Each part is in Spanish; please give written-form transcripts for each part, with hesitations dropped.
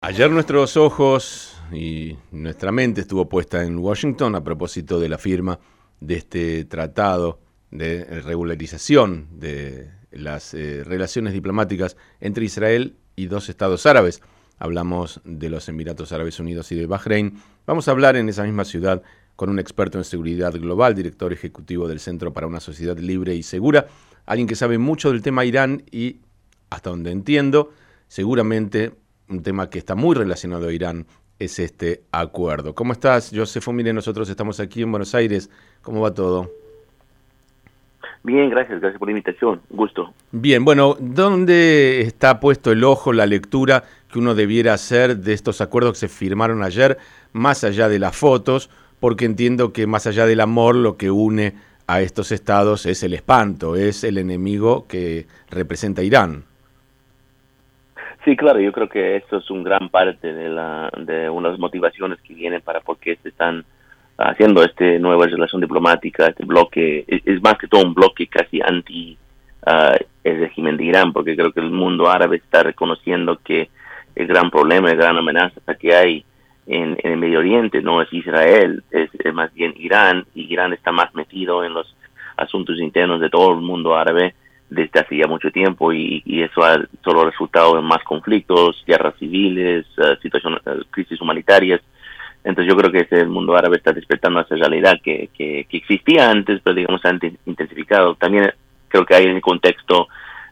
Ayer nuestros ojos y nuestra mente estuvo puesta en Washington a propósito de la firma de este tratado de regularización de las relaciones diplomáticas entre Israel y dos estados árabes. Hablamos de los Emiratos Árabes Unidos y de Bahrein. Vamos a hablar en esa misma ciudad con un experto en seguridad global, director ejecutivo del Centro para una Sociedad Libre y Segura, alguien que sabe mucho del tema Irán y, hasta donde entiendo, seguramente un tema que está muy relacionado a Irán es este acuerdo. ¿Cómo estás, Josefo? Mire, nosotros estamos aquí en Buenos Aires. ¿Cómo va todo? Bien, gracias por la invitación. Gusto. Bien, bueno, ¿dónde está puesto el ojo, la lectura que uno debiera hacer de estos acuerdos que se firmaron ayer, más allá de las fotos? Porque entiendo que más allá del amor, lo que une a estos estados es el espanto, es el enemigo que representa Irán. Sí, claro, yo creo que esto es un gran parte de unas motivaciones que vienen para por qué se están haciendo esta nueva relación diplomática, este bloque, es más que todo un bloque casi anti el régimen de Irán, porque creo que el mundo árabe está reconociendo que el gran problema, la gran amenaza que hay en el Medio Oriente no es Israel, es más bien Irán, y Irán está más metido en los asuntos internos de todo el mundo árabe desde hace ya mucho tiempo, y eso ha solo resultado en más conflictos, guerras civiles, crisis humanitarias. Entonces yo creo que el mundo árabe está despertando a esa realidad que existía antes, pero digamos ha intensificado. También creo que hay en el contexto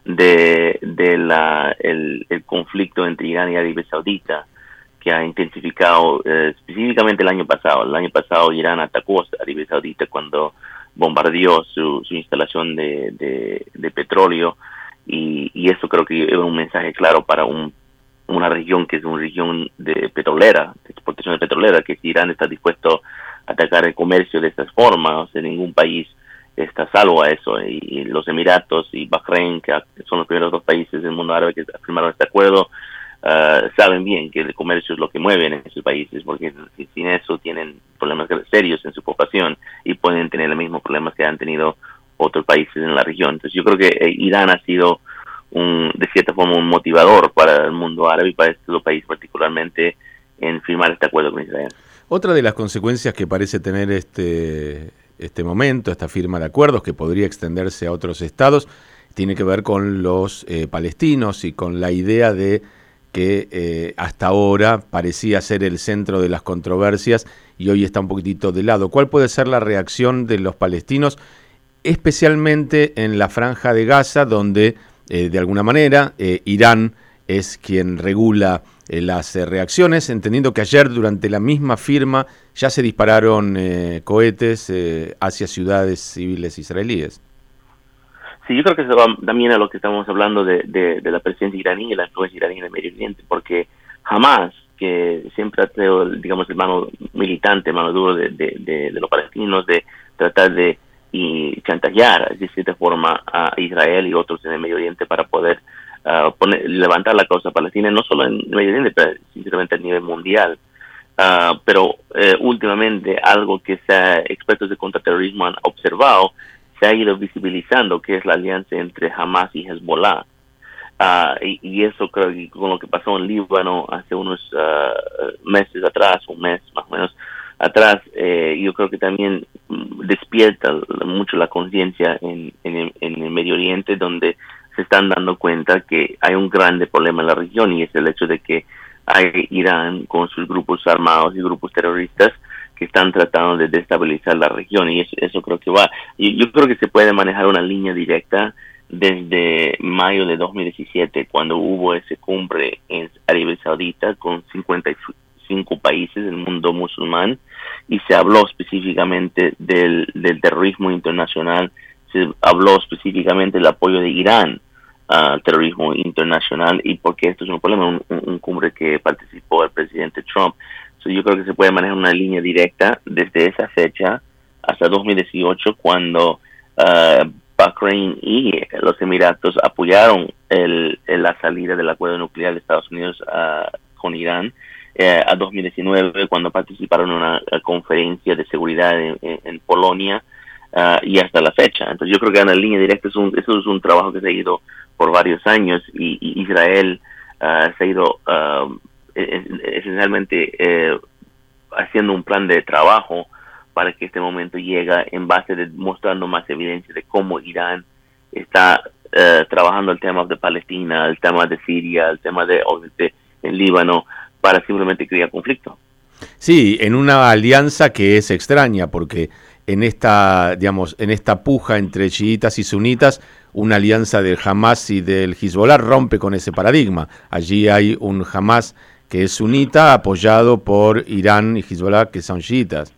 el conflicto entre Irán y Arabia Saudita, que ha intensificado específicamente el año pasado. El año pasado Irán atacó a Arabia Saudita cuando bombardeó su instalación de petróleo, y eso creo que es un mensaje claro para una región que es una región de petrolera, de exportación de petrolera, que si Irán está dispuesto a atacar el comercio de estas formas, ningún país está salvo a eso, y los Emiratos y Bahrein, que son los primeros dos países del mundo árabe que firmaron este acuerdo, saben bien que el comercio es lo que mueve en esos países, porque sin eso tienen problemas serios en su población y pueden tener los mismos problemas que han tenido otros países en la región. Entonces yo creo que Irán ha sido de cierta forma un motivador para el mundo árabe y para este país particularmente en firmar este acuerdo con Israel. Otra de las consecuencias que parece tener este momento, esta firma de acuerdos, que podría extenderse a otros estados, tiene que ver con los palestinos y con la idea de que hasta ahora parecía ser el centro de las controversias y hoy está un poquitito de lado. ¿Cuál puede ser la reacción de los palestinos, especialmente en la Franja de Gaza, donde de alguna manera Irán es quien regula las reacciones, entendiendo que ayer durante la misma firma ya se dispararon cohetes hacia ciudades civiles israelíes? Sí, yo creo que se va también a lo que estamos hablando de la presencia iraní y la influencia iraní en el Medio Oriente, porque jamás, que siempre ha tenido, digamos, el mano militante, mano duro de los palestinos, de tratar de chantajear de cierta forma a Israel y otros en el Medio Oriente para poder levantar la causa palestina, no solo en el Medio Oriente, pero sinceramente a nivel mundial. Pero últimamente algo que expertos de contraterrorismo han observado, se ha ido visibilizando, que es la alianza entre Hamas y Hezbollah. Y eso creo que con lo que pasó en Líbano hace unos meses atrás, un mes más o menos atrás, yo creo que también despierta mucho la conciencia en el Medio Oriente, donde se están dando cuenta que hay un grande problema en la región, y es el hecho de que hay Irán con sus grupos armados y grupos terroristas que están tratando de destabilizar la región, y eso creo que va. Y yo creo que se puede manejar una línea directa desde mayo de 2017, cuando hubo ese cumbre en Arabia Saudita con 55 países del mundo musulmán, y se habló específicamente del terrorismo internacional, se habló específicamente del apoyo de Irán al terrorismo internacional, y porque esto es un problema, un cumbre que participó el presidente Trump. Yo creo que se puede manejar una línea directa desde esa fecha hasta 2018, cuando Bahrein y los Emiratos apoyaron la salida del acuerdo nuclear de Estados Unidos con Irán, a 2019, cuando participaron en una conferencia de seguridad en Polonia, y hasta la fecha. Entonces yo creo que una línea directa eso es un trabajo que se ha ido por varios años, y Israel se ha ido esencialmente haciendo un plan de trabajo para que este momento llegue en base de mostrando más evidencia de cómo Irán está trabajando el tema de Palestina, el tema de Siria, el tema de en Líbano, para simplemente crear conflicto. Sí, en una alianza que es extraña, porque en esta, digamos, en esta puja entre chiitas y sunitas, una alianza del Hamas y del Hezbollah rompe con ese paradigma. Allí hay un Hamas que es sunita apoyado por Irán y Hezbollah que son chiitas.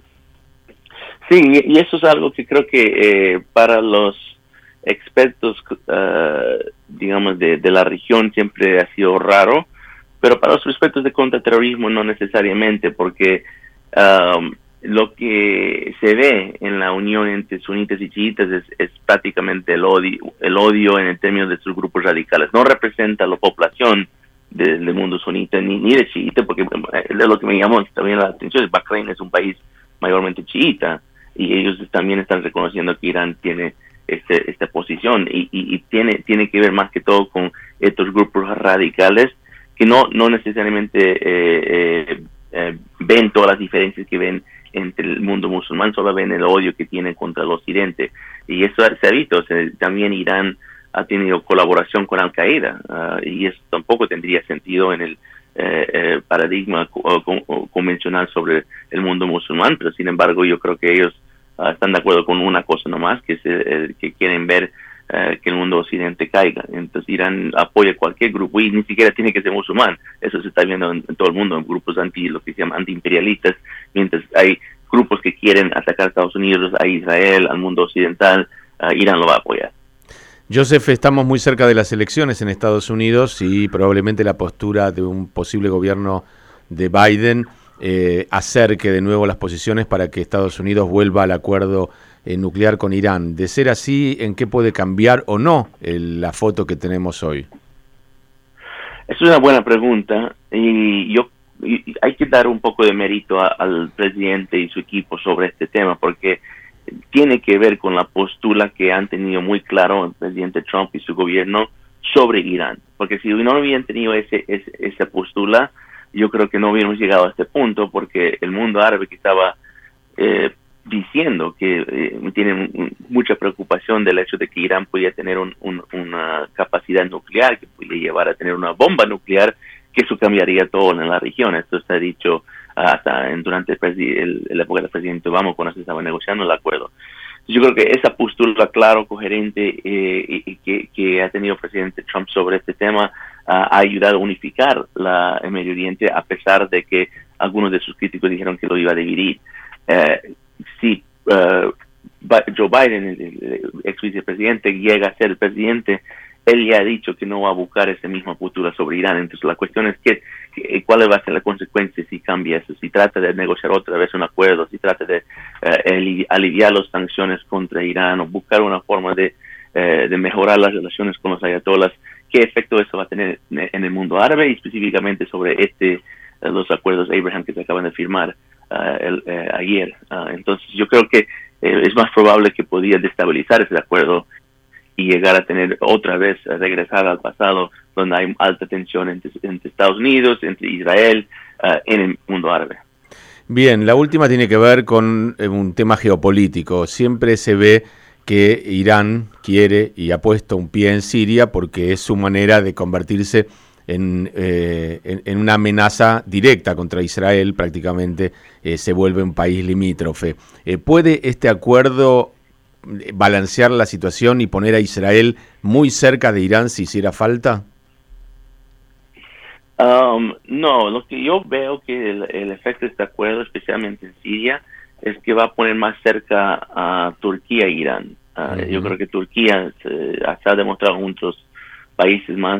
Sí, y eso es algo que creo que para los expertos, digamos, de la región siempre ha sido raro, pero para los expertos de contraterrorismo no necesariamente, porque lo que se ve en la unión entre sunitas y chiitas es prácticamente el odio en el término de sus grupos radicales. No representa la población del mundo sunita ni de chiita, porque de lo que me llamó también la atención es Bahrein es un país mayormente chiita, y ellos también están reconociendo que Irán tiene esta posición y tiene que ver más que todo con estos grupos radicales que no necesariamente ven todas las diferencias que ven entre el mundo musulmán, solo ven el odio que tienen contra el occidente, y eso se ha visto. También Irán ha tenido colaboración con Al-Qaeda, y eso tampoco tendría sentido en el paradigma convencional sobre el mundo musulmán, pero sin embargo yo creo que ellos están de acuerdo con una cosa nomás, que es que quieren ver que el mundo occidente caiga. Entonces Irán apoya cualquier grupo, y ni siquiera tiene que ser musulmán. Eso se está viendo en todo el mundo, en grupos lo que se llaman antiimperialistas, mientras hay grupos que quieren atacar a Estados Unidos, a Israel, al mundo occidental, Irán lo va a apoyar. Joseph, estamos muy cerca de las elecciones en Estados Unidos y probablemente la postura de un posible gobierno de Biden acerque de nuevo las posiciones para que Estados Unidos vuelva al acuerdo nuclear con Irán. De ser así, ¿en qué puede cambiar o no la foto que tenemos hoy? Es una buena pregunta, y hay que dar un poco de mérito al presidente y su equipo sobre este tema, porque tiene que ver con la postura que han tenido muy claro el presidente Trump y su gobierno sobre Irán, porque si no hubieran tenido esa postura, yo creo que no hubiéramos llegado a este punto, porque el mundo árabe que estaba diciendo que tiene mucha preocupación del hecho de que Irán podía tener una capacidad nuclear, que podía llevar a tener una bomba nuclear, que eso cambiaría todo en la región. Esto está dicho hasta durante la época del presidente Obama, cuando se estaba negociando el acuerdo. Yo creo que esa postura clara, coherente, que ha tenido el presidente Trump sobre este tema ha ayudado a unificar el Medio Oriente, a pesar de que algunos de sus críticos dijeron que lo iba a dividir. Si Joe Biden, el ex vicepresidente, llega a ser el presidente, él ya ha dicho que no va a buscar esa misma postura sobre Irán. Entonces la cuestión es cuál va a ser la consecuencia si cambia eso, si trata de negociar otra vez un acuerdo, si trata de aliviar las sanciones contra Irán, o buscar una forma de mejorar las relaciones con los ayatolás. ¿Qué efecto eso va a tener en el mundo árabe, y específicamente sobre los acuerdos Abraham que se acaban de firmar ayer? Entonces yo creo que es más probable que podría destabilizar ese acuerdo y llegar a tener otra vez, regresar al pasado, donde hay alta tensión entre Estados Unidos, entre Israel, en el mundo árabe. Bien, la última tiene que ver con un tema geopolítico. Siempre se ve que Irán quiere y ha puesto un pie en Siria porque es su manera de convertirse en una amenaza directa contra Israel. Prácticamente se vuelve un país limítrofe. ¿Puede este acuerdo balancear la situación y poner a Israel muy cerca de Irán si hiciera falta? No, lo que yo veo que el efecto de este acuerdo, especialmente en Siria, es que va a poner más cerca a Turquía e Irán. Yo creo que Turquía se ha demostrado juntos países más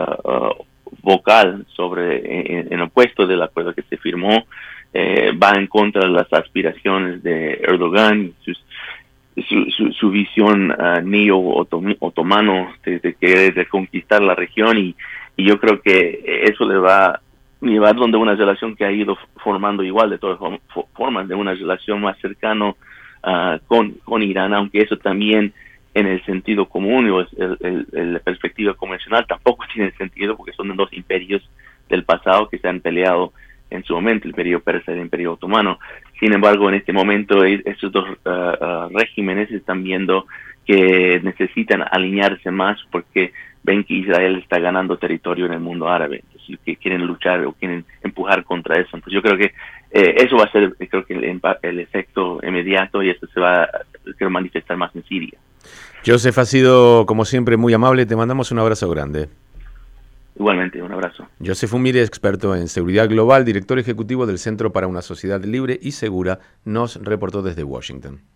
vocal en opuesto del acuerdo que se firmó, va en contra de las aspiraciones de Erdogan, su visión neo-otomano de querer reconquistar la región, y yo creo que eso le va a llevar donde una relación que ha ido formando igual de todas formas, de una relación más cercana con Irán, aunque eso también en el sentido común o la perspectiva convencional tampoco tiene sentido, porque son dos imperios del pasado que se han peleado en su momento, el Imperio Persa y el Imperio Otomano. Sin embargo, en este momento esos dos regímenes están viendo que necesitan alinearse más porque ven que Israel está ganando territorio en el mundo árabe, entonces, que quieren luchar o quieren empujar contra eso. Entonces yo creo que eso va a ser, creo que el efecto inmediato, y esto se va a manifestar más en Siria. Joseph, ha sido como siempre muy amable, te mandamos un abrazo grande. Igualmente, un abrazo. Joseph Umire, experto en seguridad global, director ejecutivo del Centro para una Sociedad Libre y Segura, nos reportó desde Washington.